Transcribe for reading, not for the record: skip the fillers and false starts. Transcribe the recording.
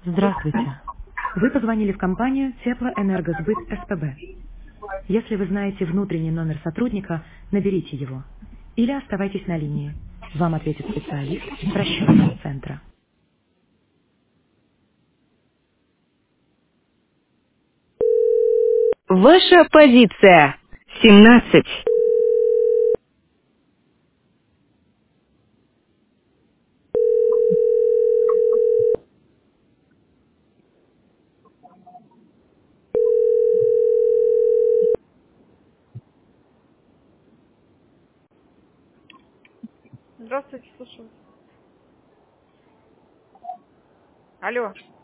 Здравствуйте. Вы позвонили в компанию Теплоэнергосбыт СПБ. Если вы знаете внутренний номер сотрудника, наберите его. Или оставайтесь на линии. Вам ответит специалист с расчетного центра. Ваша позиция. 17. Здравствуйте, слушаю. Алло.